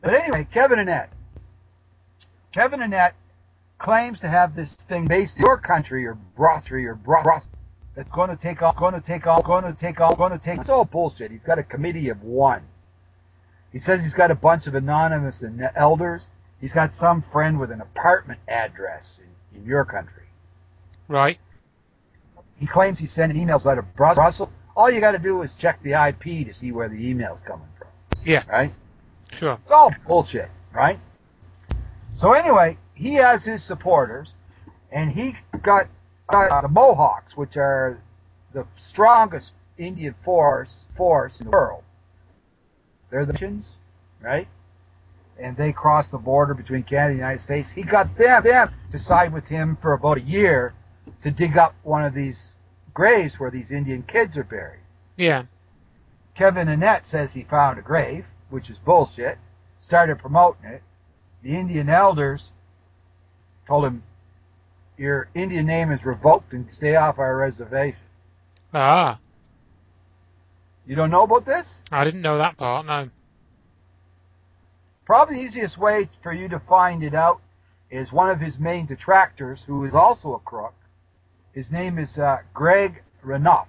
But anyway, Kevin Annett. Kevin Annett claims to have this thing based in your country or brasserie that's going to take off. It's all bullshit. He's got a committee of one. He says he's got a bunch of anonymous elders. He's got some friend with an apartment address in your country. Right. He claims he's sending emails out of Brussels. All you got to do is check the IP to see where the email's coming from. Yeah. Right? Sure. It's all bullshit, right? So anyway, he has his supporters, and he got the Mohawks, which are the strongest Indian force in the world. They're the Indians, right? And they crossed the border between Canada and the United States. He got them to side with him for about a year to dig up one of these graves where these Indian kids are buried. Yeah. Kevin Annett says he found a grave, which is bullshit, started promoting it. The Indian elders told him, your Indian name is revoked and stay off our reservation. Ah. You don't know about this? I didn't know that part, no. Probably the easiest way for you to find it out is one of his main detractors, who is also a crook. His name is Greg Renouf,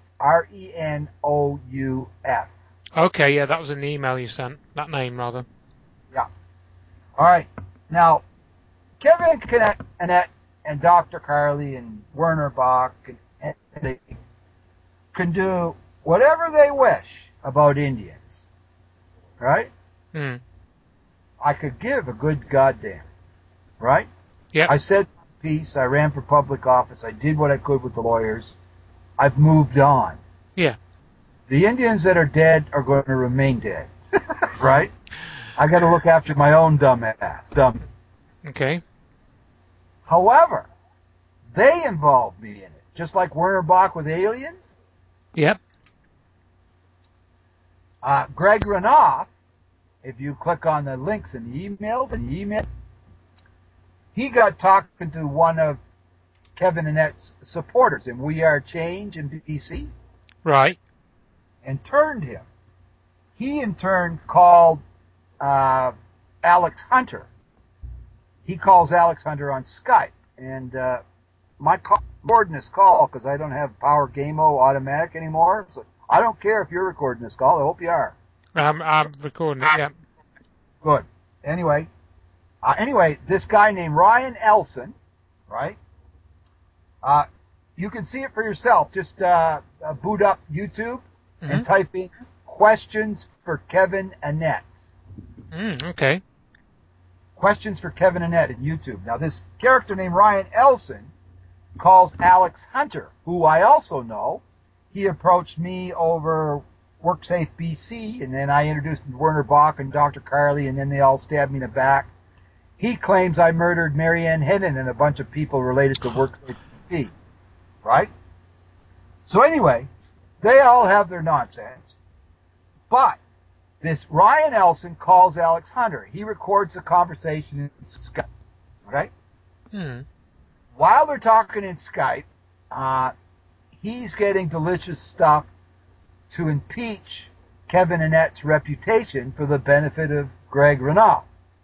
Renouf. Okay, yeah, that was in the email you sent. That name, rather. Yeah. All right. Now, Kevin Annett and Dr. Carly and Werner Bach and they can do whatever they wish about Indians, right? Hmm. I could give a good goddamn, right? Yeah. I said peace. I ran for public office. I did what I could with the lawyers. I've moved on. Yeah. The Indians that are dead are going to remain dead, right? I got to look after my own dumb ass. Okay. However, they involved me in it, just like Werner Bach with aliens. Yep. Greg Renouf, if you click on the links in the emails, he got talking to one of Kevin Annett's supporters in We Are Change in BC. Right. And turned him. He in turn called Alex Hunter. He calls Alex Hunter on Skype. And my recording this call because I don't have Power Gameo automatic anymore. So I don't care if you're recording this call. I hope you are. I'm recording it, yeah. Good. Anyway, this guy named Ryan Elson, right? You can see it for yourself. Just boot up YouTube and type in questions for Kevin Annett. Okay. Questions for Kevin Annett in YouTube. Now, this character named Ryan Elson calls Alex Hunter, who I also know. He approached me over WorkSafe BC, and then I introduced him to Werner Bach and Dr. Carly, and then they all stabbed me in the back. He claims I murdered Marianne Hennon and a bunch of people related to WorkSafe BC, right? So anyway, they all have their nonsense. But this Ryan Elson calls Alex Hunter. He records the conversation in Skype, okay? While they're talking in Skype, he's getting delicious stuff to impeach Kevin Annett's reputation for the benefit of Greg Renouf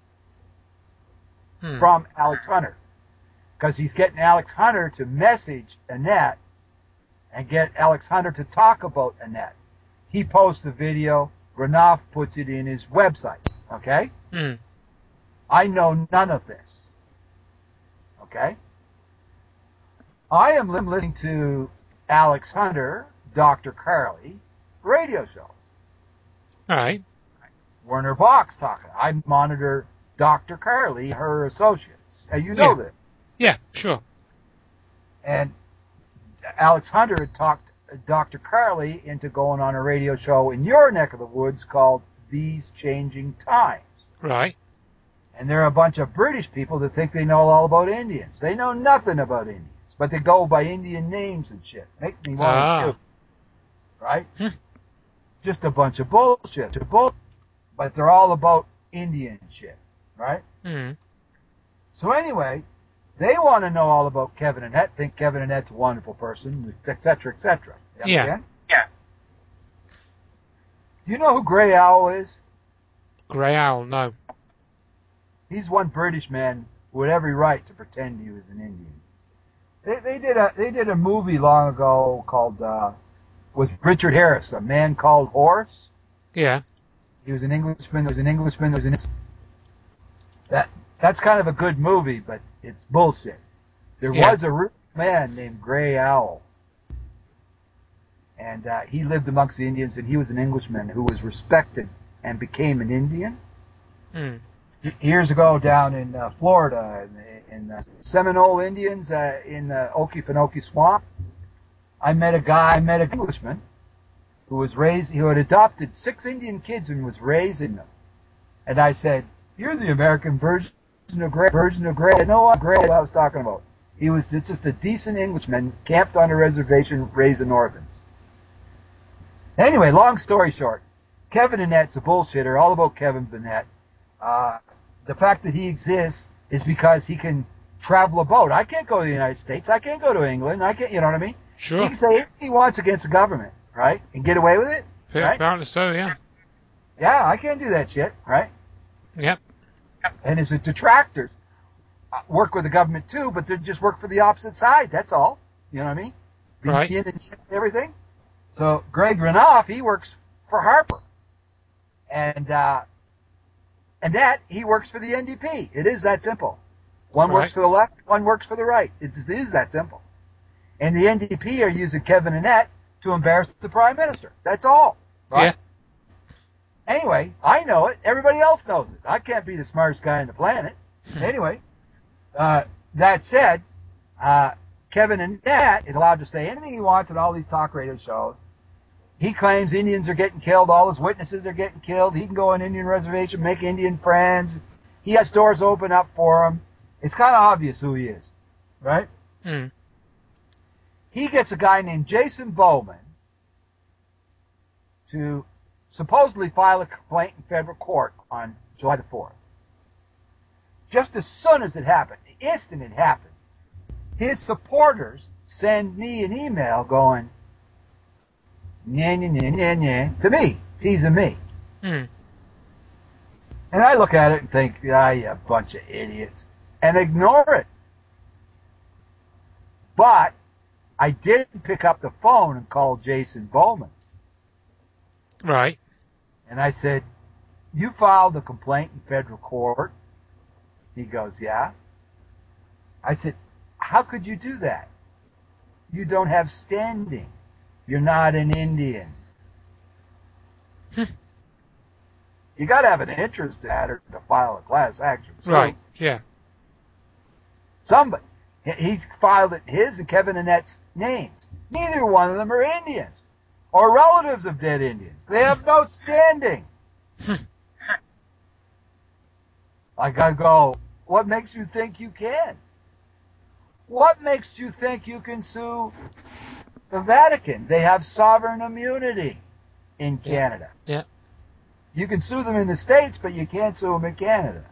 from Alex Hunter. Because he's getting Alex Hunter to message Annett and get Alex Hunter to talk about Annett. He posts the video. Renouf puts it in his website. Okay? I know none of this. Okay? I am listening to Alex Hunter, Dr. Carly, radio shows. All right. Werner Bach's talking. I monitor Dr. Carly, her associates. You know this. Yeah, sure. And Alex Hunter had talked Dr. Carly into going on a radio show in your neck of the woods called These Changing Times. Right. And there are a bunch of British people that think they know all about Indians. They know nothing about Indians, but they go by Indian names and shit. Make me want to kill. Right? Just a bunch of bullshit. But they're all about Indian shit. Right? So anyway, they want to know all about Kevin Annett, think Kevin Annett's a wonderful person, etc., etc. Yeah. Do you know who Grey Owl is? Grey Owl, no. He's one British man with every right to pretend he was an Indian. They did a movie long ago called with Richard Harris, A Man Called Horse. Yeah. He was an Englishman. That's kind of a good movie, but it's bullshit. There was a real man named Grey Owl, and he lived amongst the Indians, and he was an Englishman who was respected and became an Indian. Mm. Years ago down in Florida, in the Seminole Indians in the Okefenokee Swamp, I met an Englishman who had adopted 6 Indian kids and was raising them. And I said, "You're the American version of Grey. I know what Grey I was talking about. It's just a decent Englishman camped on a reservation raising orphans." Anyway, long story short, Kevin Annette's a bullshitter, all about Kevin Burnett. The fact that he exists is because he can travel a boat. I can't go to the United States. I can't go to England. I can't, you know what I mean? Sure. He can say anything he wants against the government, right? And get away with it, right? Apparently so, yeah. Yeah, I can't do that shit, right? Yep. And his detractors work with the government too, but they just work for the opposite side. That's all. You know what I mean? Right. VPN and everything. So Greg Renoff, he works for Harper, and that he works for the NDP. It is that simple. One works for the left, one works for the right. It is that simple. And the NDP are using Kevin Annett to embarrass the Prime Minister. That's all. Right? Yeah. Anyway, I know it. Everybody else knows it. I can't be the smartest guy on the planet. Anyway, that said, Kevin Annett is allowed to say anything he wants on all these talk radio shows. He claims Indians are getting killed. All his witnesses are getting killed. He can go on Indian reservation, make Indian friends. He has doors open up for him. It's kind of obvious who he is, right? Mm. He gets a guy named Jason Bowman to supposedly file a complaint in federal court on July the 4th. Just as soon as it happened, the instant it happened, his supporters send me an email going, "Nye, nye, nye, nye, nye," to me, teasing me. Mm. And I look at it and think, you bunch of idiots, and ignore it. But I did pick up the phone and call Jason Bowman. Right. And I said, "You filed a complaint in federal court?" He goes, "Yeah." I said, "How could you do that? You don't have standing. You're not an Indian." You got to have an interest in that or to file a class action suit. Right, yeah. Somebody. He's filed it his and Kevin Annette's names. Neither one of them are Indians or relatives of dead Indians. They have no standing. I gotta go, what makes you think you can? What makes you think you can sue the Vatican? They have sovereign immunity in Canada. Yeah. You can sue them in the States, but you can't sue them in Canada.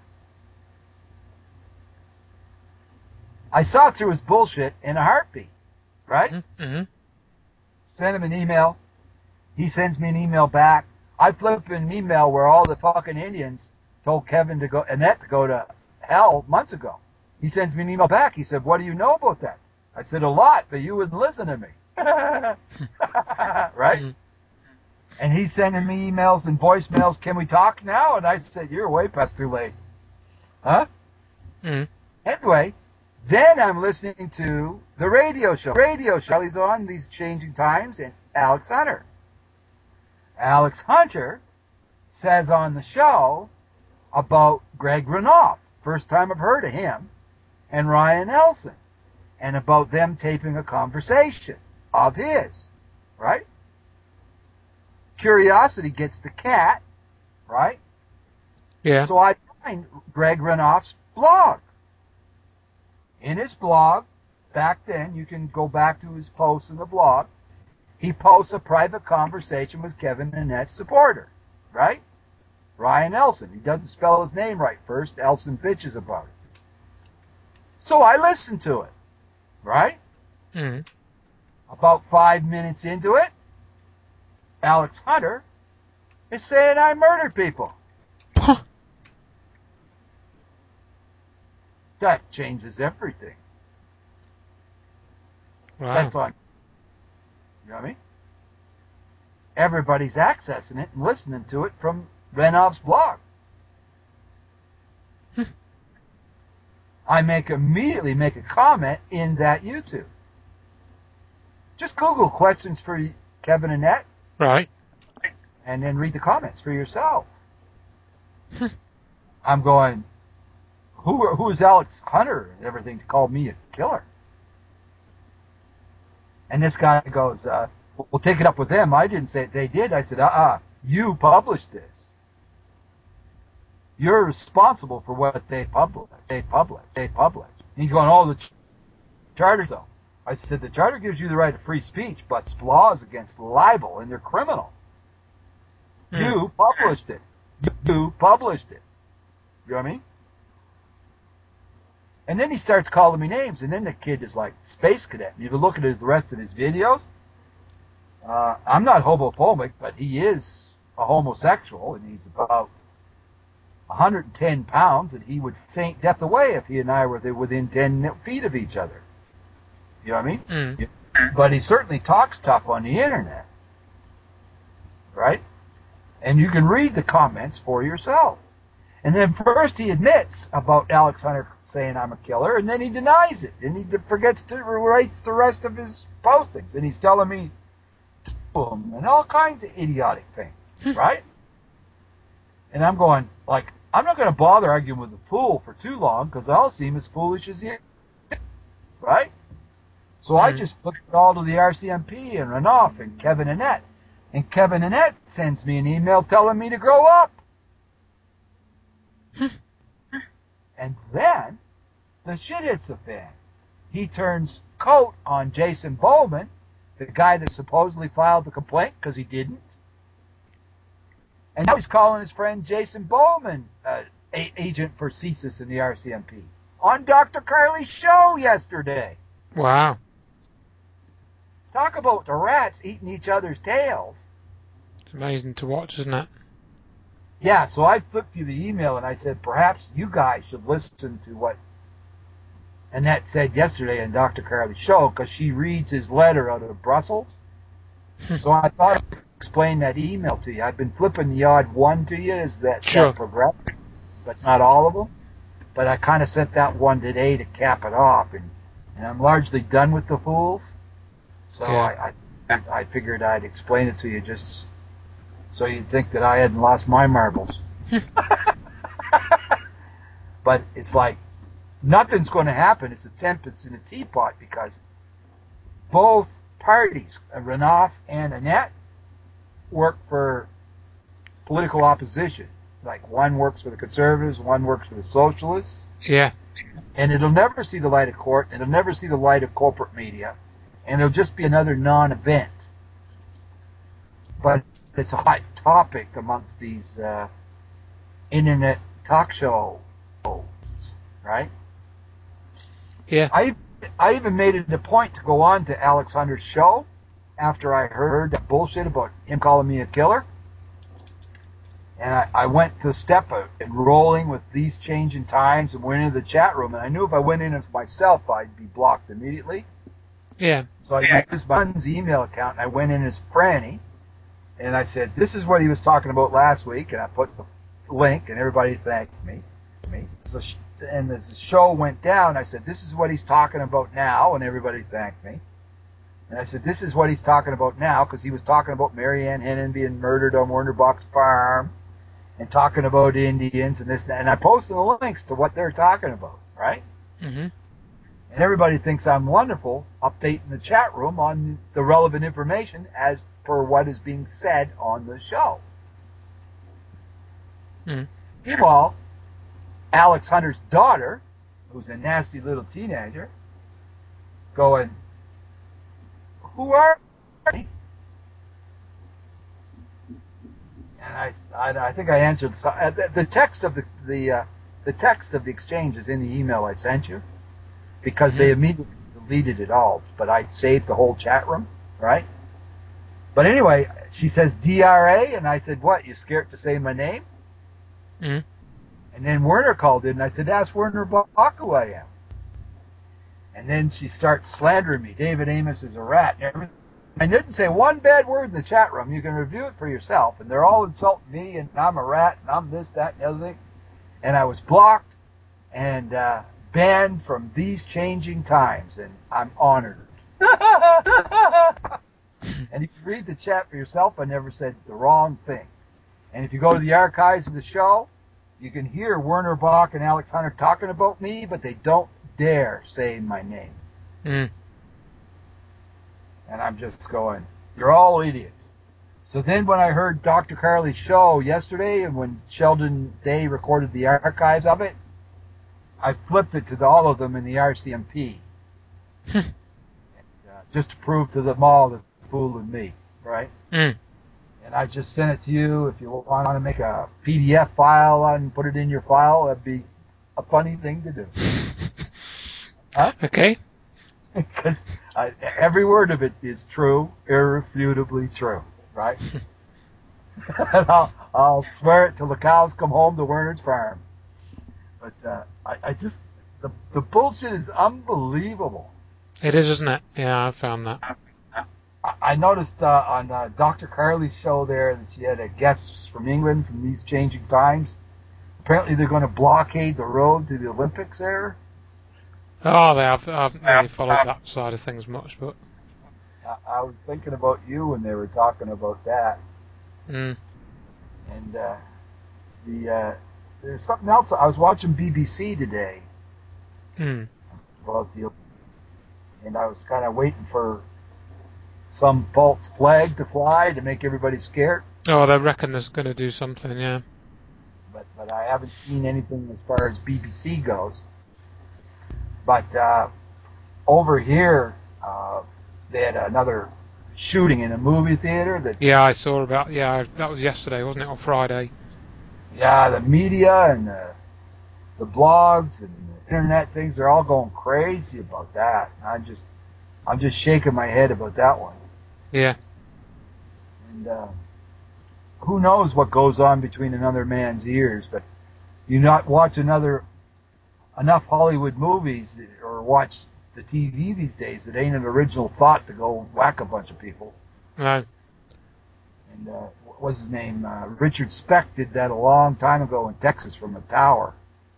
I saw through his bullshit in a heartbeat, right? Mm-hmm. Send him an email. He sends me an email back. I flip an email where all the fucking Indians told Kevin Annett to go to hell months ago. He sends me an email back. He said, "What do you know about that?" I said, "A lot, but you wouldn't listen to me." Right? Mm-hmm. And he's sending me emails and voicemails. "Can we talk now?" And I said, "You're way past too late." Huh? Mm-hmm. Anyway, then I'm listening to the radio show. He's on these Changing Times and Alex Hunter. Alex Hunter says on the show about Greg Renoff. First time I've heard of him. And Ryan Elson. And about them taping a conversation of his. Right? Curiosity gets the cat. Right? Yeah. So I find Greg Renoff's blog. In his blog, back then, you can go back to his posts in the blog, he posts a private conversation with Kevin Annette's supporter, right? Ryan Elson. He doesn't spell his name right first. Elson bitches about it. So I listened to it, right? Mm-hmm. About 5 minutes into it, Alex Hunter is saying I murdered people. That changes everything. Wow. That's on. You know what I mean? Everybody's accessing it and listening to it from Renov's blog. I immediately make a comment in that YouTube. Just Google questions for Kevin and Annette. Right. And then read the comments for yourself. I'm going, who is Alex Hunter and everything to call me a killer? And this guy goes, we'll take it up with them. I didn't say it. They did. I said, you published this. You're responsible for what they publish. And he's going, the charter though. I said, the charter gives you the right of free speech, but laws against libel, and they're criminal. You published it. You published it. You know what I mean? And then he starts calling me names, and then the kid is like Space Cadet. You look at the rest of his videos. I'm not homophobic, but he is a homosexual, and he's about 110 pounds, and he would faint death away if he and I were within 10 feet of each other. You know what I mean? But he certainly talks tough on the internet. Right? And you can read the comments for yourself. And then first he admits about Alex Hunter saying I'm a killer, and then he denies it. And he forgets to write the rest of his postings. And he's telling me and all kinds of idiotic things. Right? And I'm going, I'm not going to bother arguing with a fool for too long, because I'll seem as foolish as he is. Right? So I just flipped it all to the RCMP and Renoff and Kevin Annette. And Kevin Annette sends me an email telling me to grow up. And then the shit hits the fan. He turns coat on Jason Bowman, the guy that supposedly filed the complaint, because he didn't. And now he's calling his friend Jason Bowman agent for CSIS in the RCMP on Dr. Carly's show yesterday. Wow. Talk about the rats eating each other's tails. It's amazing to watch, isn't it? Yeah, so I flipped you the email and I said, perhaps you guys should listen to what Annette said yesterday on Dr. Carly's show, because she reads his letter out of Brussels. So I thought I'd explain that email to you. I've been flipping the odd one to you as that progressed, but not all of them. But I kind of sent that one today to cap it off, and I'm largely done with the fools. So I figured I'd explain it to you just so you'd think that I hadn't lost my marbles. But it's like nothing's going to happen. It's a tempest in a teapot, because both parties, Renoff and Annette, work for political opposition. Like one works for the Conservatives, one works for the Socialists. Yeah. And it'll never see the light of court, and it'll never see the light of corporate media, and it'll just be another non-event. But it's a hot topic amongst these internet talk show hosts, right? Yeah. I even made it a point to go on to Alex Hunter's show after I heard that bullshit about him calling me a killer. And I went to the step of enrolling with these changing times and went into the chat room. And I knew if I went in as myself, I'd be blocked immediately. Yeah. So I used my son's email account, and I went in as Franny. And I said, this is what he was talking about last week. And I put the link, and everybody thanked me. So, and as the show went down, I said, this is what he's talking about now. And everybody thanked me. And I said, this is what he's talking about now, because he was talking about Marianne Hennon being murdered on Wernerbox Farm, and talking about Indians and this and that. And I posted the links to what they're talking about, right? Mm-hmm. And everybody thinks I'm wonderful, updating the chat room on the relevant information as per what is being said on the show. Mm-hmm. Meanwhile, Alex Hunter's daughter, who's a nasty little teenager, going, who are you? And I think I answered the text of the text of the exchange is in the email I sent you, because they immediately deleted it all. But I saved the whole chat room, right? But anyway, she says DRA, and I said, "What? You scared to say my name?" Mm-hmm. And then Werner called in, and I said, ask Werner Bach who I am. And then she starts slandering me. David Amos is a rat. And everything. I didn't say one bad word in the chat room. You can review it for yourself. And they're all insulting me, and I'm a rat, and I'm this, that, and the other thing. And I was blocked and banned from these changing times, and I'm honored. And if you read the chat for yourself, I never said the wrong thing. And if you go to the archives of the show, you can hear Werner Bach and Alex Hunter talking about me, but they don't dare say my name. Mm. And I'm just going, you're all idiots. So then when I heard Dr. Carly's show yesterday, and when Sheldon Day recorded the archives of it, I flipped it to all of them in the RCMP. Just to prove to them all that they're fooling me, right? Mm. And I just sent it to you. If you want to make a PDF file and put it in your file, that'd be a funny thing to do. Huh? Okay. Because every word of it is true, irrefutably true, right? And I'll swear it till the cows come home to Werner's farm. But I just, the bullshit is unbelievable. It is, isn't it? Yeah, I found that. I noticed on Dr. Carly's show there that she had guests from England from these changing times. Apparently they're going to blockade the road to the Olympics there. Oh, I haven't really followed that side of things much, but... I was thinking about you when they were talking about that. Mm. And there's something else. I was watching BBC today about the Olympics, and I was kind of waiting for some false flag to fly to make everybody scared. Oh, they reckon there's going to do something, yeah. But I haven't seen anything as far as BBC goes. But over here, they had another shooting in a movie theater. Yeah, I saw about... Yeah, that was yesterday, wasn't it? Or Friday. Yeah, the media and the blogs and the internet things, they're all going crazy about that. I'm just shaking my head about that one. Yeah. And who knows what goes on between another man's ears, but you not watch enough Hollywood movies or watch the TV these days, it ain't an original thought to go whack a bunch of people. No. And what was his name? Richard Speck did that a long time ago in Texas from a tower.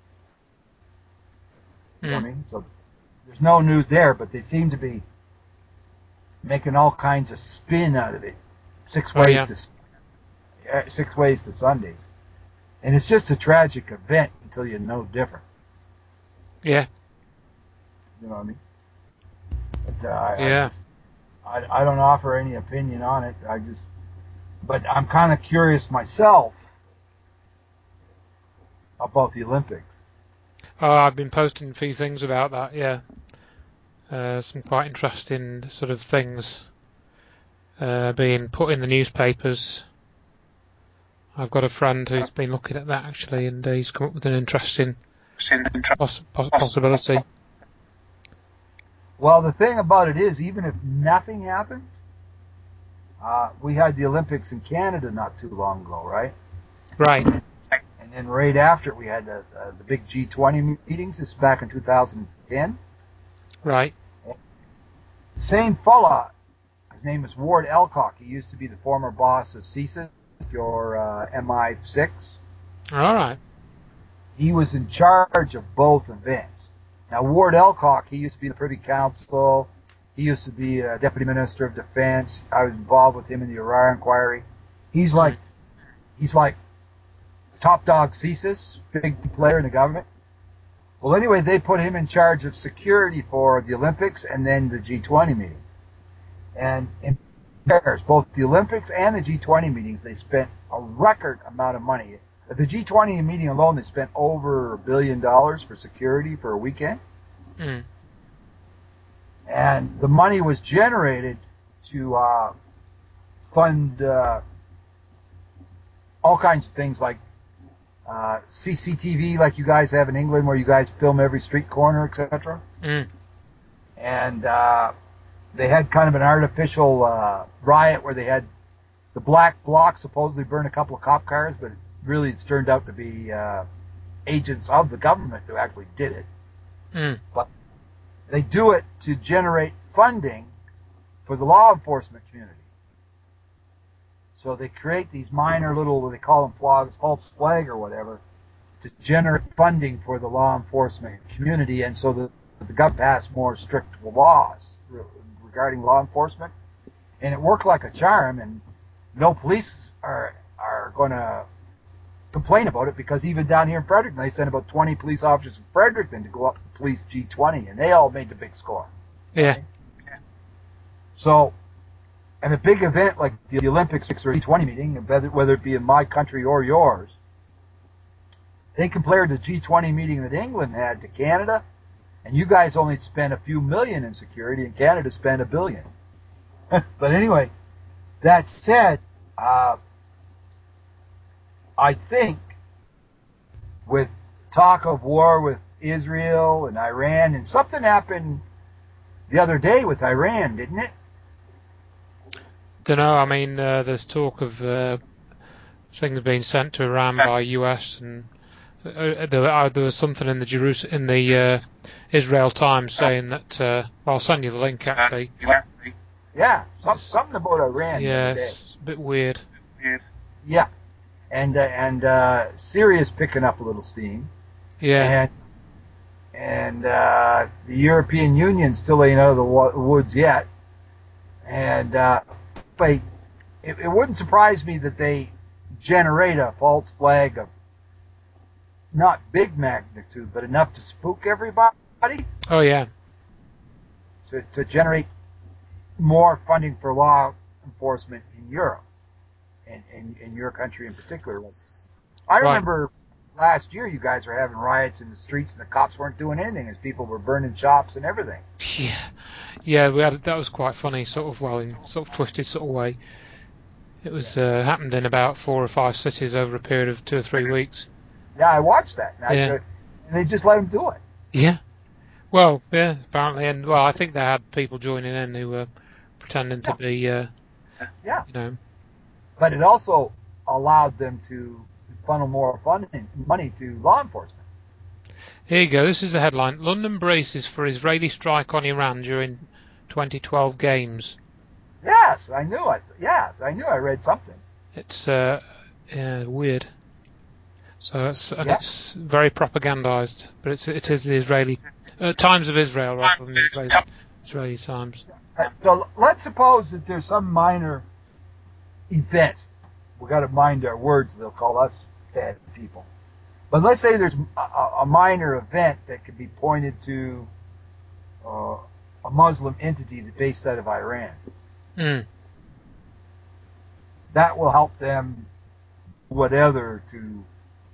You know what I mean? So there's no news there, but they seem to be making all kinds of spin out of it. Six ways to Sunday. And it's just a tragic event until you know different. Yeah. You know what I mean? But, I don't offer any opinion on it. But I'm kind of curious myself about the Olympics. Oh, I've been posting a few things about that, yeah. Some quite interesting sort of things being put in the newspapers. I've got a friend who's been looking at that actually, and he's come up with an interesting possibility. Well, the thing about it is, even if nothing happens, we had the Olympics in Canada not too long ago, right? Right. And then right after we had the big G20 meetings. This is back in 2010. Right. Same fella, his name is Ward Elcock. He used to be the former boss of CSIS, your MI6. All right. He was in charge of both events. Now, Ward Elcock, he used to be the Privy Council. He used to be Deputy Minister of Defense. I was involved with him in the Arar inquiry. He's like top dog CSIS, big player in the government. Well, anyway, they put him in charge of security for the Olympics and then the G20 meetings. And in Paris, both the Olympics and the G20 meetings, they spent a record amount of money. At the G20 meeting alone, they spent over $1 billion for security for a weekend. Mm. And the money was generated to fund all kinds of things like CCTV, like you guys have in England, where you guys film every street corner, etc. Mm. And they had kind of an artificial riot where they had the black bloc supposedly burn a couple of cop cars, but really it's turned out to be agents of the government who actually did it, Mm. but they do it to generate funding for the law enforcement community. So they create these minor little, they call them false flag or whatever, to generate funding for the law enforcement community, and so the government passed more strict laws regarding law enforcement. And it worked like a charm, and no police are going to complain about it, because even down here in Fredericton, they sent about 20 police officers from Fredericton to go up to police G20, and they all made the big score. Yeah. Right? So, and a big event like the Olympics or G20 meeting, whether it be in my country or yours, they compared the G20 meeting that England had to Canada, and you guys only spent a few million in security, and Canada spent $1 billion. But anyway, that said, I think with talk of war with Israel and Iran, and something happened the other day with Iran, didn't it? Don't know. I mean, there's talk of things being sent to Iran by US, and there was something in the Israel Times saying that. I'll send you the link actually. Yeah, something about Iran. Yeah, it's a bit weird. Yeah, and Syria's picking up a little steam. Yeah. And the European Union still ain't out of the woods yet. And but it wouldn't surprise me that they generate a false flag of not big magnitude, but enough to spook everybody. Oh yeah. To generate more funding for law enforcement in Europe, and in your country in particular. I remember last year you guys were having riots in the streets, and the cops weren't doing anything as people were burning shops and everything. Yeah, that was quite funny, sort of, well, in sort of twisted sort of way. It was happened in about 4 or 5 cities over a period of 2 or 3 weeks. Yeah, I watched that. And they just let them do it. Yeah. Well, yeah, apparently, and well, I think they had people joining in who were pretending to be, you know. But it also allowed them to funnel more money to law enforcement. Here you go. This is the headline: London braces for Israeli strike on Iran during 2012 games. Yes, I knew it. Yes, I knew I read something. It's weird. So it's very propagandized, but it is the Israeli Times of Israel rather than the Israeli Times. So let's suppose that there's some minor event. We've got to mind our words. They'll call us bad people. But let's say there's a minor event that could be pointed to a Muslim entity that's based out of Iran. Mm. That will help them whatever to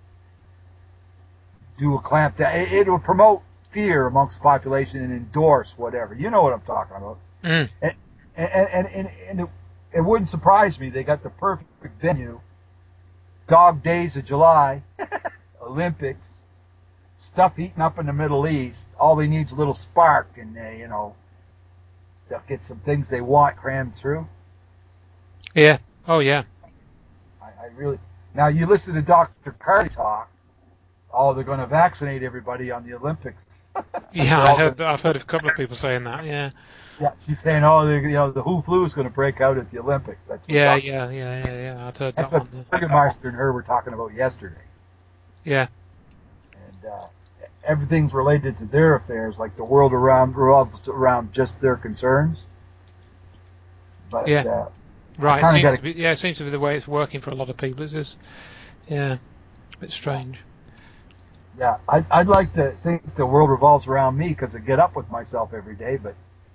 do a clampdown. It will promote fear amongst the population and endorse whatever. You know what I'm talking about. Mm. And it wouldn't surprise me. They got the perfect venue. Dog Days of July, Olympics, stuff heating up in the Middle East. All they need is a little spark, and they'll get some things they want crammed through. Yeah. Oh yeah. I really. Now you listen to Dr. Carty talk. Oh, they're going to vaccinate everybody on the Olympics. Yeah, I've heard of a couple of people saying that. Yeah. Yeah, she's saying, the WHO flu is going to break out at the Olympics. That's what Yeah. I've heard that's that what one. Burgermeister and her were talking about yesterday. Yeah. And everything's related to their affairs, like the world revolves around just their concerns. But right. It seems to be the way it's working for a lot of people. It's just, a bit strange. Yeah, I'd like to think the world revolves around me because I get up with myself every day, but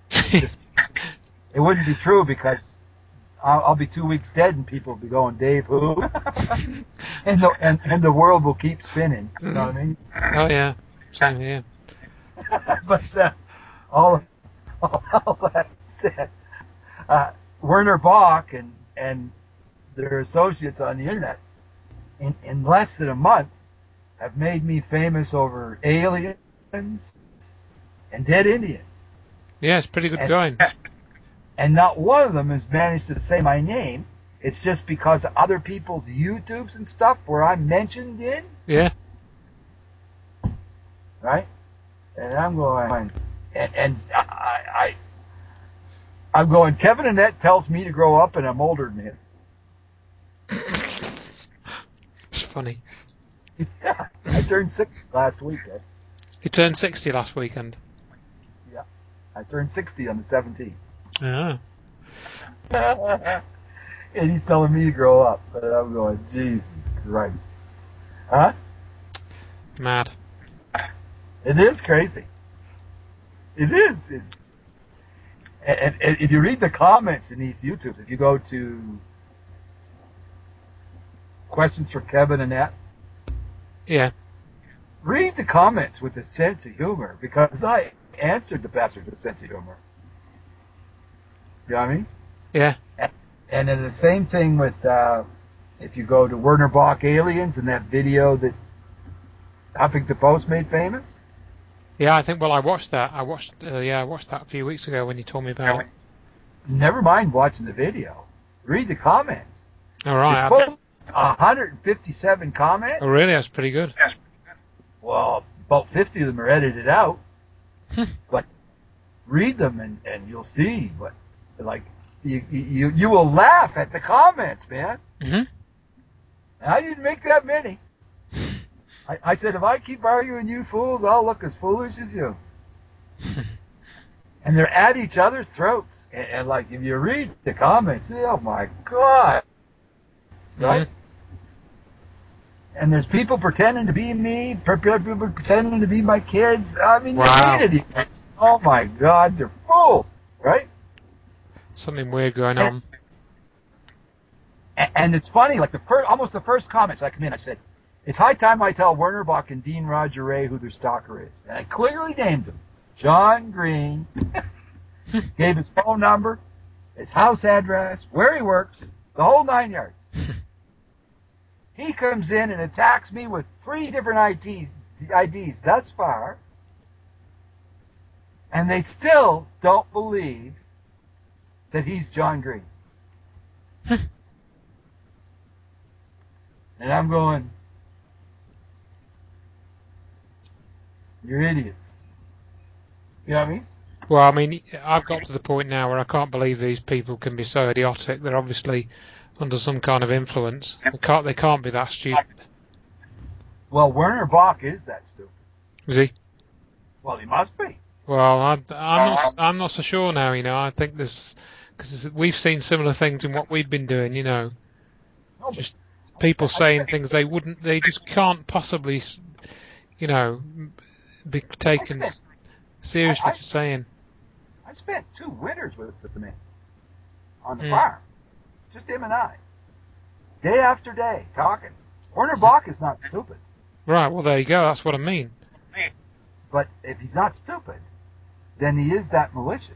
it wouldn't be true because I'll be 2 weeks dead and people will be going, Dave, who? and the world will keep spinning. You know what I mean? Oh yeah, same here. But all that said, Werner Bach and their associates on the internet in less than a month have made me famous over aliens and dead Indians. Yeah, it's pretty good going. And not one of them has managed to say my name. It's just because of other people's YouTubes and stuff where I'm mentioned in. Yeah. right? And I'm going, I'm going, Kevin Annett tells me to grow up and I'm older than him. It's funny. Yeah, I turned 60 last weekend. You turned 60 last weekend. Yeah, I turned 60 on the 17th. Ah. And he's telling me to grow up. And I'm going, Jesus Christ. Huh? Mad. It is crazy. It is. And if you read the comments in these YouTubes, if you go to questions for Kevin Annett, Yeah. read the comments with a sense of humor, because I answered the bastard with a sense of humor. You know what I mean? Yeah. And then the same thing with, if you go to Werner Bach Aliens and that video that Huffington Post made famous. Yeah, I think, well, I watched that. I watched that a few weeks ago when you told me about it. Never mind watching the video. Read the comments. All right. There's supposed to be 157 comments. Oh, really? That's pretty good. Well, about 50 of them are edited out. But read them and you'll see. But like you will laugh at the comments, man. Mm-hmm. I didn't make that many. I said, if I keep arguing you fools, I'll look as foolish as you. And they're at each other's throats. And like, if you read the comments, oh my God. Right? Mm-hmm. And there's people pretending to be me, people pretending to be my kids. I mean, Wow. you read it. Oh my God, they're fools. Right? Something weird going on. And it's funny, like almost the first comments I come in, I said, it's high time I tell Werner Bach and Dean Roger Ray who their stalker is. And I clearly named him. John Green. Gave his phone number, his house address, where he works, the whole 9 yards. He comes in and attacks me with 3 different IDs thus far. And they still don't believe that he's John Green. And I'm going, you're idiots. You know what I mean? Well, I mean, I've got to the point now where I can't believe these people can be so idiotic. They're obviously under some kind of influence. They can't be that stupid. Well, Werner Bach is that stupid. Is he? Well, he must be. Well, I'm not so sure now. You know, I think because we've seen similar things in what we've been doing. You know, just people saying things they just can't possibly, you know, be taken seriously for saying. I spent 2 winters with the man on the farm, just him and I, day after day, talking. Werner Bach is not stupid. Right. Well, there you go. That's what I mean. But if he's not stupid, then he is that malicious.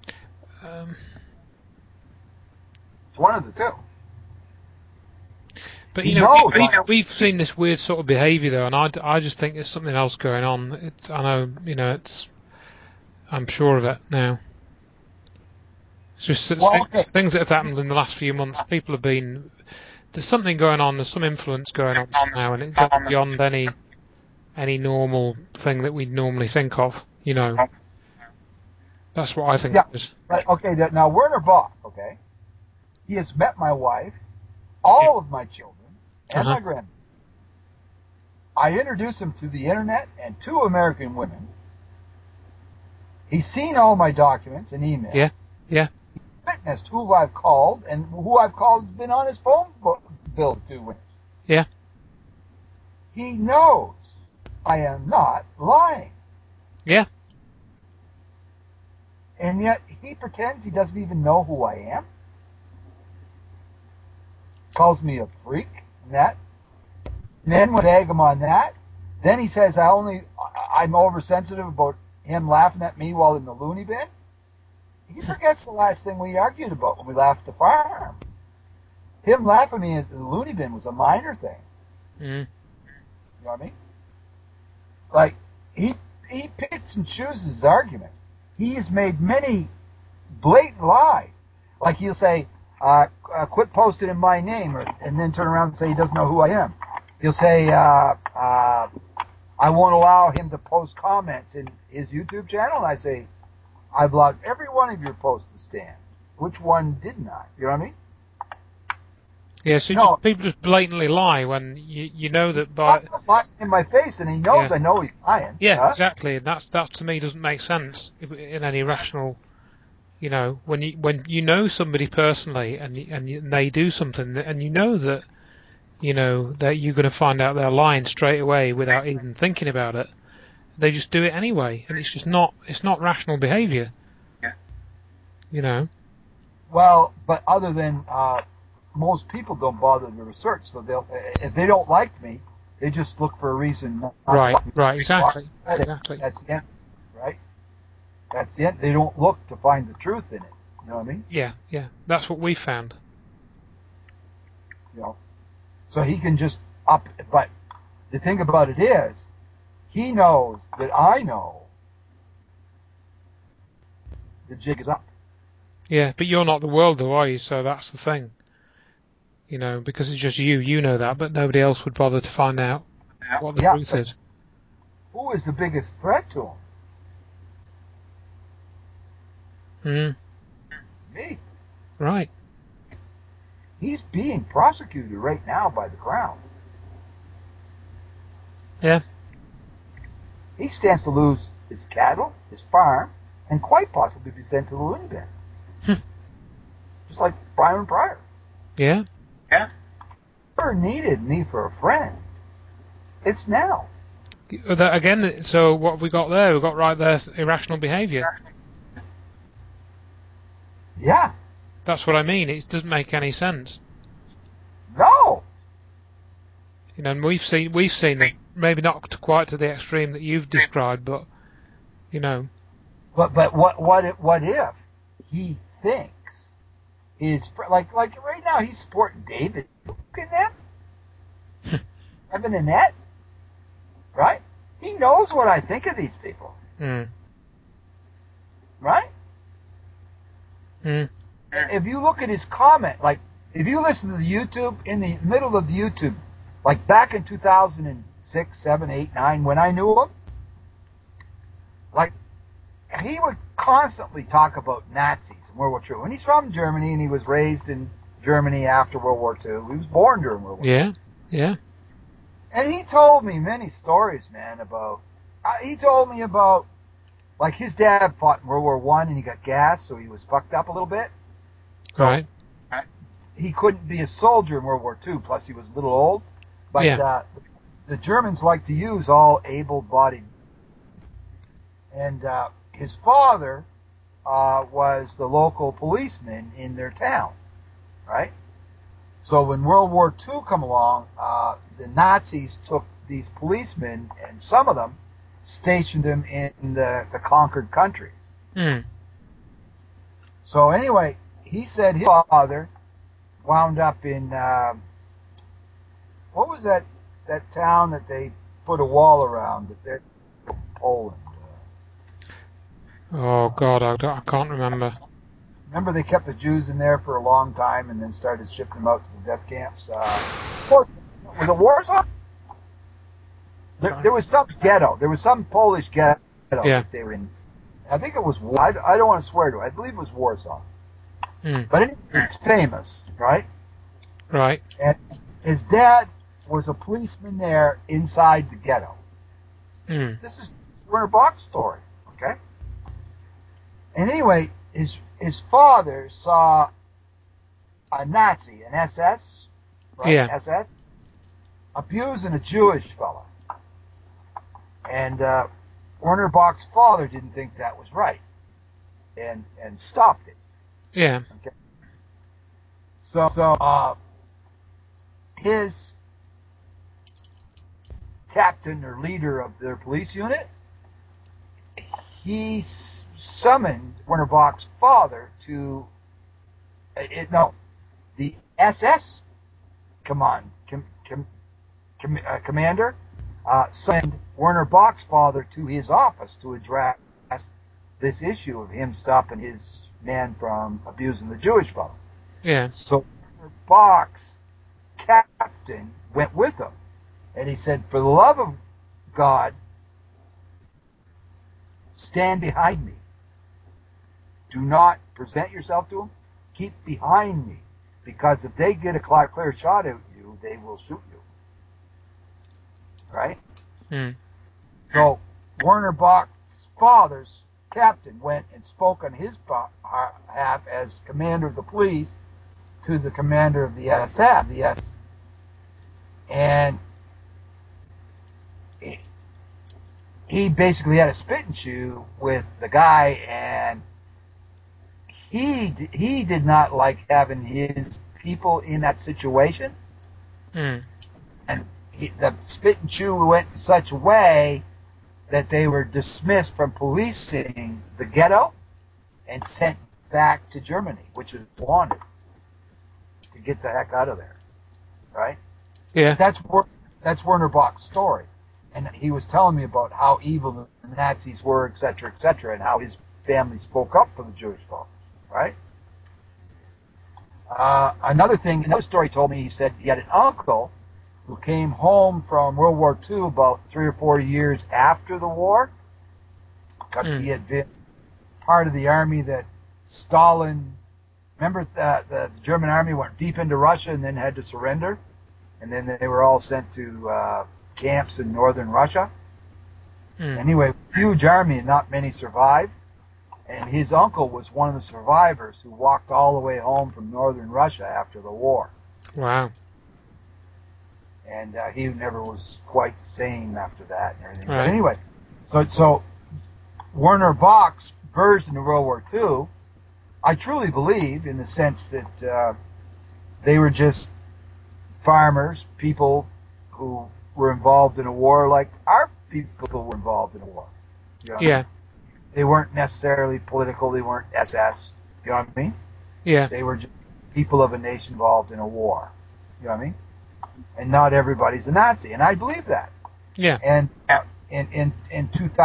It's one of the two. But you know, we've seen this weird sort of behaviour though, and I just think there's something else going on. I know, you know, I'm sure of it now. It's just things that have happened in the last few months. People have there's something going on. There's some influence going on somehow, and it goes beyond any normal thing that we normally think of. You know, that's what I think it is. But okay, now Werner Bach, okay, he has met my wife, all of my children, and my grandmother. I introduced him to the internet and 2 American women. He's seen all my documents and emails. Yeah. He's witnessed who I've called, and who I've called has been on his phone bill 2 winters. Yeah. He knows I am not lying. Yeah. And yet he pretends he doesn't even know who I am. Calls me a freak, and that. And then would egg him on that. Then he says I'm oversensitive about him laughing at me while in the loony bin. He forgets the last thing we argued about when we laughed at the farm. Him laughing at me at the loony bin was a minor thing. Mm. You know what I mean? Like, he picks and chooses his arguments. He has made many blatant lies. Like he'll say, quit posting in my name, and then turn around and say he doesn't know who I am. He'll say, I won't allow him to post comments in his YouTube channel, and I say, I've allowed every one of your posts to stand. Which one didn't I? You know what I mean? Yeah, so people just blatantly lie when you know that by lying in my face, and he knows I know he's lying. Yeah, exactly. And that to me doesn't make sense in any rational. When you know somebody personally and they do something and you know that you're going to find out they're lying straight away without even thinking about it. They just do it anyway, and it's not rational behaviour. Well, but other than most people don't bother to research, so if they don't like me, they just look for a reason not to like me. Right, exactly. That's the end, right? That's the end. They don't look to find the truth in it. You know what I mean? Yeah. That's what we found. So he can just up, but the thing about it is, he knows that I know the jig is up. Yeah, but you're not the world though, are you? So that's the thing. Because it's just you know that, but nobody else would bother to find out what the truth is. Who is the biggest threat to him? Me. Right. He's being prosecuted right now by the Crown. Yeah. He stands to lose his cattle, his farm, and quite possibly be sent to the loony bin. Just like Byron Pryor. Yeah. Never needed me for a friend. It's now. Again, so what have we got there? We've got right there irrational behaviour. Yeah. That's what I mean. It doesn't make any sense. No. And we've seen it, maybe not quite to the extreme that you've described, but But what if he thinks like right now he's supporting David in them, Evan Annette, right? He knows what I think of these people, right? If you look at his comment, like if you listen to the YouTube in the middle of the YouTube, like back in 2006, 7, 8, 9, when I knew him, like he would constantly talk about Nazis and World War II. And he's from Germany, and he was raised in Germany after World War II. He was born during World War II. Yeah. And he told me many stories, man, about... he told me about, like, his dad fought in World War I, and he got gas, so he was fucked up a little bit. So right. He couldn't be a soldier in World War II, plus he was a little old. But the Germans like to use all able-bodied... And his father was the local policeman in their town, right? So when World War II come along, the Nazis took these policemen, and some of them stationed them in the conquered countries. So anyway, he said his father wound up in, what was that town that they put a wall around, that they're Poland? Oh, God, I can't remember. Remember they kept the Jews in there for a long time and then started shipping them out to the death camps? Was it Warsaw? There was some ghetto. There was some Polish ghetto that they were in. I think it was, I don't want to swear to it. I believe it was Warsaw. But it's famous, right? Right. And his dad was a policeman there inside the ghetto. This is Werner Bach's story, okay? And anyway, his father saw a Nazi, an SS, right? Yeah. SS, abusing a Jewish fella. And Werner Bach's father didn't think that was right and stopped it. Yeah. Okay. So his captain or leader of their police unit, he summoned Werner Bach's father to the SS commander summoned Werner Bach's father to his office to address this issue of him stopping his man from abusing the Jewish fellow. Yeah. So Werner Bach's captain went with him, and he said, "For the love of God, stand behind me. Do not present yourself to them. Keep behind me. Because if they get a clear shot at you, they will shoot you. Right? Mm. So Werner Bach's father's captain went and spoke on his behalf as commander of the police to the commander of the SF. And he basically had a spit and chew with the guy, and he did not like having his people in that situation. Mm. And the spit and chew went in such a way that they were dismissed from policing the ghetto and sent back to Germany, which is wanted, to get the heck out of there, right? Yeah. That's Werner Bach's story, and he was telling me about how evil the Nazis were, etc., and how his family spoke up for the Jewish folks, right? Another story he told me, he said he had an uncle who came home from World War II about 3 or 4 years after the war, because he had been part of the army that Stalin, remember the German army went deep into Russia and then had to surrender, and then they were all sent to camps in northern Russia. Anyway, huge army and not many survived. And his uncle was one of the survivors who walked all the way home from northern Russia after the war. Wow. And he never was quite the same after that and everything. Right. But anyway, so Werner Bach's version of World War II, I truly believe in the sense that they were just farmers, people who were involved in a war like our people were involved in a war. You know what I mean? They weren't necessarily political. They weren't SS. You know what I mean? Yeah. They were just people of a nation involved in a war. You know what I mean? And not everybody's a Nazi, and I believe that. Yeah. And in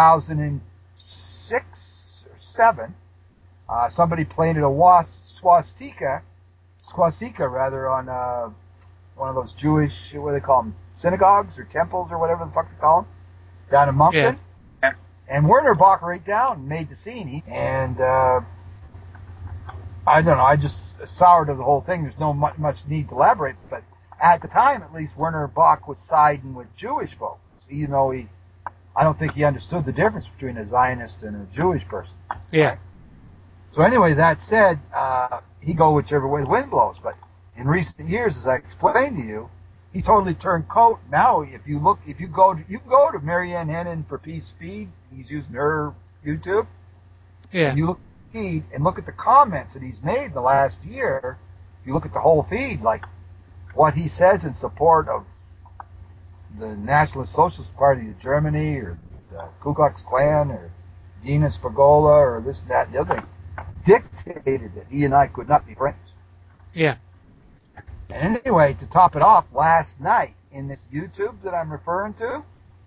2006 or 7, somebody planted a swastika rather, on one of those Jewish, what do they call them, synagogues or temples or whatever the fuck they call them, down in Moncton. Yeah. And Werner Bach right down and made the scene. And I don't know, I just soured of the whole thing. There's no much need to elaborate, but at the time, at least, Werner Bach was siding with Jewish folks, even though I don't think he understood the difference between a Zionist and a Jewish person. Yeah. Right? So anyway, that said, he go whichever way the wind blows. But in recent years, as I explained to you, he totally turned coat. Now, you can go to Marianne Hennon for Peace Feed. He's using her YouTube. Yeah. And you look at the feed and look at the comments that he's made in the last year. You look at the whole feed, like what he says in support of the Nationalist Socialist Party of Germany, or the Ku Klux Klan, or Dina Spagola, or this and that and the other thing, dictated that he and I could not be friends. Yeah. And anyway, to top it off, last night in this YouTube that I'm referring to,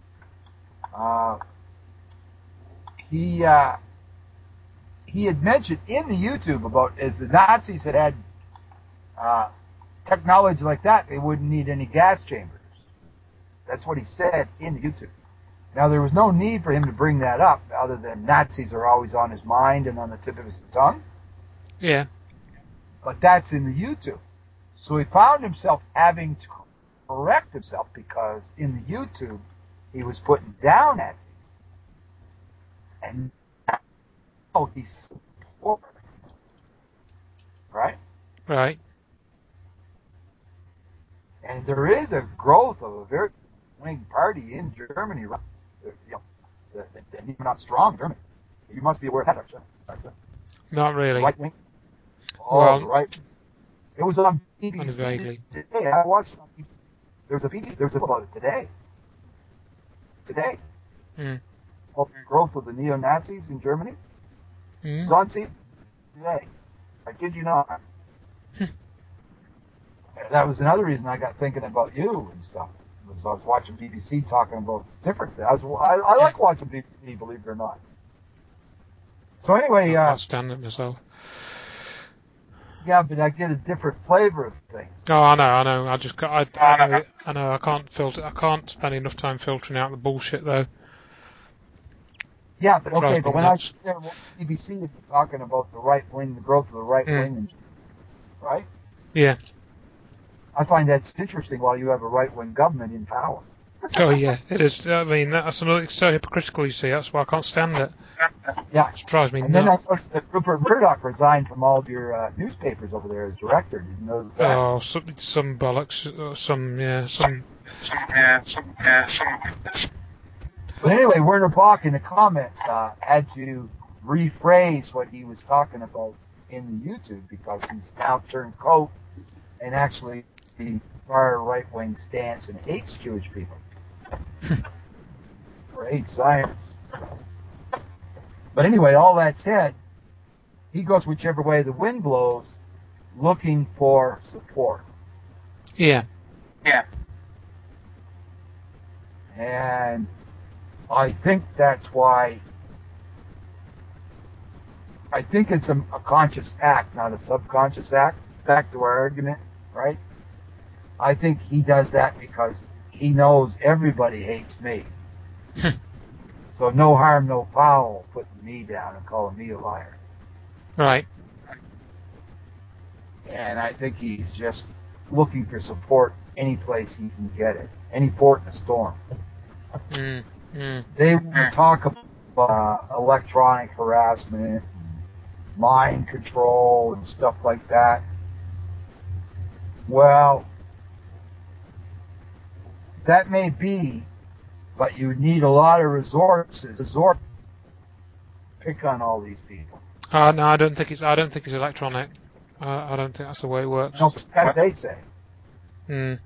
he had mentioned in the YouTube about if the Nazis had technology like that, they wouldn't need any gas chambers. That's what he said in the YouTube. Now, there was no need for him to bring that up, other than Nazis are always on his mind and on the tip of his tongue. Yeah. But that's in the YouTube. So he found himself having to correct himself, because in the YouTube he was putting down Nazis. And now he's supporting. Right? Right. And there is a growth of a very wing party in Germany. And even not strong Germany. You must be aware of that, aren't you? Not really. Right wing. Well, right. It was on only BBC vaguely. today. I watched it on BBC. There's a about it today. Today. Of the growth of the neo-Nazis in Germany. It's on CNN today. I kid you not. That was another reason I got thinking about you and stuff. Was I was watching BBC talking about different things. I like watching BBC, believe it or not. So anyway, I can't stand it myself. Yeah, but I get a different flavor of things. Oh, I know. I know. I can't filter. I can't spend enough time filtering out the bullshit though. Yeah, but okay, Drives me but when I nuts. sit there on BBC, it's talking about the right wing, the growth of the right wing, and right? Yeah. I find that's interesting while you have a right wing government in power. Oh yeah, it is. I mean, that's another. It's so hypocritical. You see, that's why I can't stand it. Yeah. It drives me And then I nuts. noticed that Rupert Murdoch resigned from all of your newspapers over there as director. Did you notice that? Oh, some bollocks. Some. But anyway, Werner Bach in the comments had to rephrase what he was talking about in the YouTube because he's now turned coat and actually the far right wing stance and hates Jewish people. Or hates Zionists. But anyway, all that said, he goes whichever way the wind blows, looking for support. Yeah. And I think that's why. I think it's a conscious act, not a subconscious act. Back to our argument, right? I think he does that because he knows everybody hates me. So no harm, no foul, putting me down and calling me a liar. Right. And I think he's just looking for support any place he can get it, any port in a storm. They want to talk about electronic harassment, mind control, and stuff like that. Well, that may be, but you need a lot of resources to pick on all these people. No, I don't think it's electronic. I don't think that's the way it works. No, that's what they say. Mm.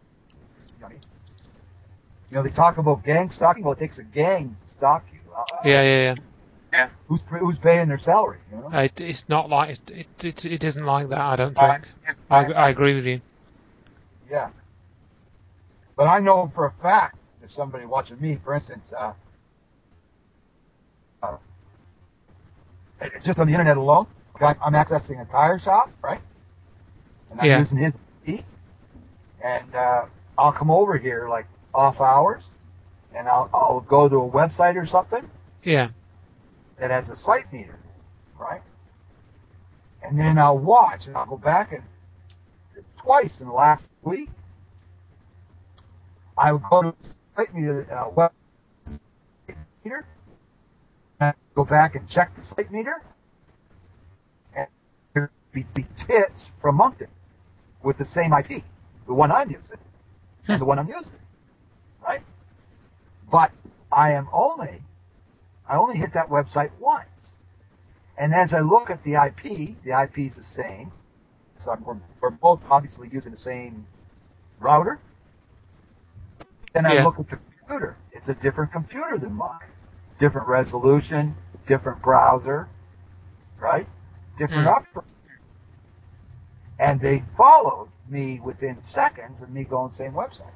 You know, they talk about gang stalking. Well, it takes a gang to stalk you. Yeah. Who's paying their salary? You know? It's not like it isn't like that. I don't think. I agree with you. Yeah. But I know for a fact, if somebody watching me, for instance, just on the internet alone, I'm accessing a tire shop, right? And I'm using his IP, and I'll come over here like off hours, and I'll go to a website or something. Yeah. That has a site meter, right? And then I'll watch, and I'll go back, and twice in the last week, I would go to the site meter, web meter, and I'd go back and check the site meter, and there'd be hits from Moncton with the same IP, the one I'm using, and the one I'm using, right? But I only hit that website once. And as I look at the IP is the same. So we're both obviously using the same router. Then I look at the computer. It's a different computer than mine. Different resolution, different browser, right? Different operating. And they followed me within seconds of me going same website.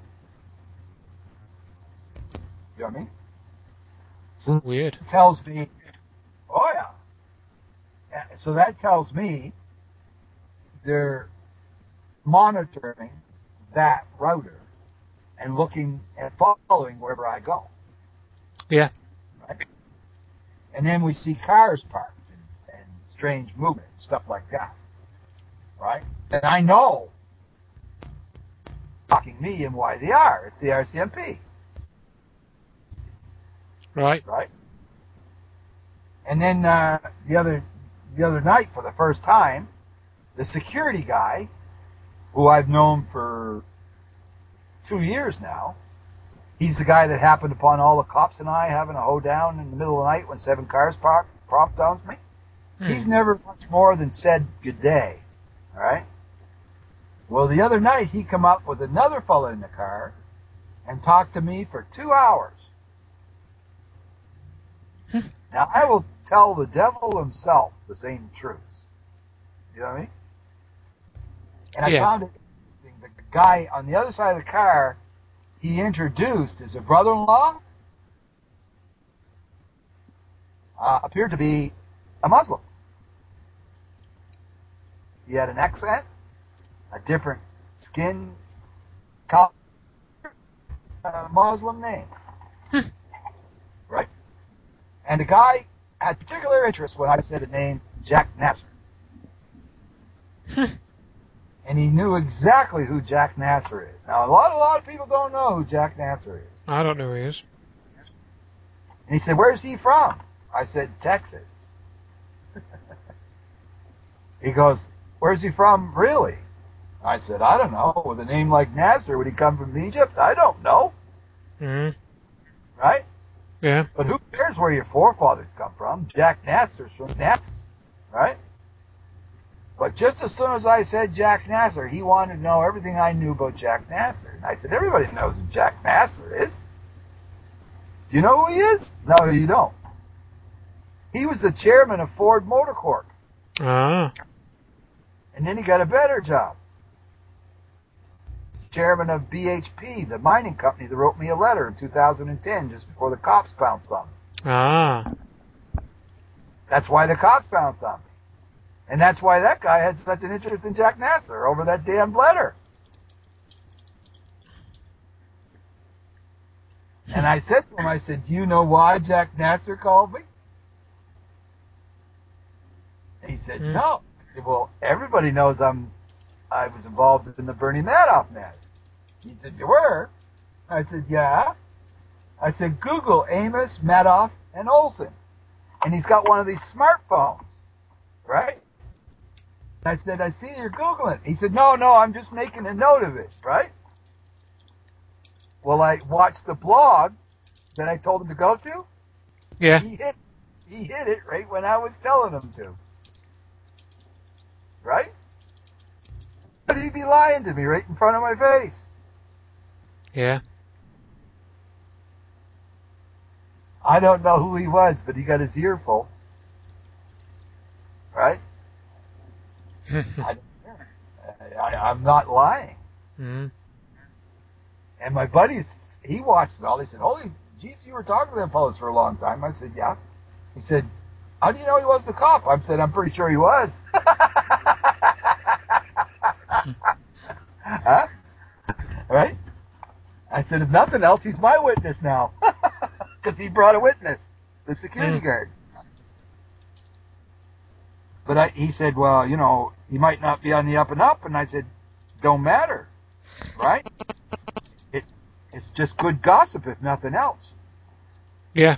You know what I mean? So weird. It tells me, oh yeah. So that tells me they're monitoring that router and looking and following wherever I go. Yeah. Right? And then we see cars parked and strange movement, stuff like that. Right? And I know talking me and why they are. It's the RCMP. Right. Right? And then the other night, for the first time, the security guy, who I've known for 2 years now, he's the guy that happened upon all the cops and I having a hoedown in the middle of the night when 7 cars propped down me. He's never much more than said good day. All right? Well, the other night, he come up with another fella in the car and talked to me for 2 hours. Now, I will tell the devil himself the same truths. You know what I mean? And I found it interesting. The guy on the other side of the car, he introduced as a brother-in-law, appeared to be a Muslim. He had an accent, a different skin color, Muslim name. Right? And the guy had particular interest when I said the name Jack Nasser. And he knew exactly who Jack Nasser is. Now, a lot of people don't know who Jack Nasser is. I don't know who he is. And he said, where's he from? I said, Texas. He goes, where's he from, really? I said, I don't know. With a name like Nasser, would he come from Egypt? I don't know. Mm. Right? Yeah. But who cares where your forefathers come from? Jack Nasser's from Nasser. Right? But just as soon as I said Jack Nasser, he wanted to know everything I knew about Jack Nasser. And I said, everybody knows who Jack Nasser is. Do you know who he is? No, you don't. He was the chairman of Ford Motor Corp. Ah. And then he got a better job. Chairman of BHP, the mining company that wrote me a letter in 2010, just before the cops pounced on me. Ah. That's why the cops pounced on me. And that's why that guy had such an interest in Jack Nasser over that damn letter. And I said to him, I said, do you know why Jack Nasser called me? And he said, no. I said, well, everybody knows I was involved in the Bernie Madoff matter. He said, you were? I said, yeah. I said, Google Amos, Madoff, and Olson. And he's got one of these smartphones, right? I said, I see you're Googling. He said, no, I'm just making a note of it, right? Well, I watched the blog that I told him to go to. Yeah. He hit it right when I was telling him to. Right? But he'd be lying to me right in front of my face. Yeah. I don't know who he was, but he got his ear full. Right? I'm not lying. Mm. And my buddies, he watched it all. They said, holy jeez, you were talking to them fellas for a long time. I said, yeah. He said, how do you know he wasn't a cop? I said, I'm pretty sure he was. Huh? Right? I said, if nothing else, he's my witness now. Because he brought a witness, the security guard. But he said, well, he might not be on the up and up. And I said, don't matter. Right? It's just good gossip, if nothing else. Yeah.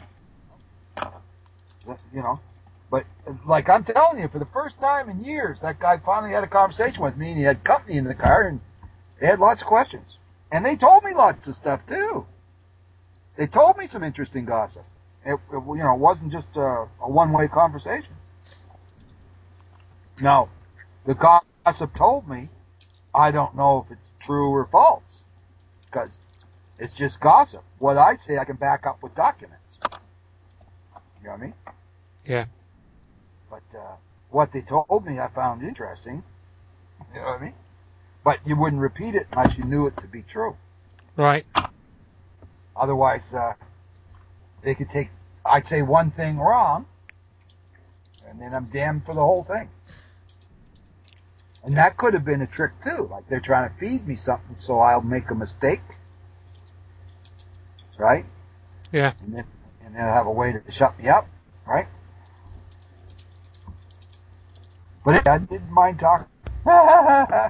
But like I'm telling you, for the first time in years, that guy finally had a conversation with me, and he had company in the car, and they had lots of questions. And they told me lots of stuff, too. They told me some interesting gossip. It wasn't just a one-way conversation. Now, the gossip told me, I don't know if it's true or false, because it's just gossip. What I say, I can back up with documents. You know what I mean? Yeah. But what they told me, I found interesting. You know what I mean? But you wouldn't repeat it unless you knew it to be true. Right. Otherwise, they could take, I'd say one thing wrong, and then I'm damned for the whole thing. And that could have been a trick, too. Like they're trying to feed me something so I'll make a mistake. Right? Yeah. And then they'll have a way to shut me up. Right? But I didn't mind talking. Huh?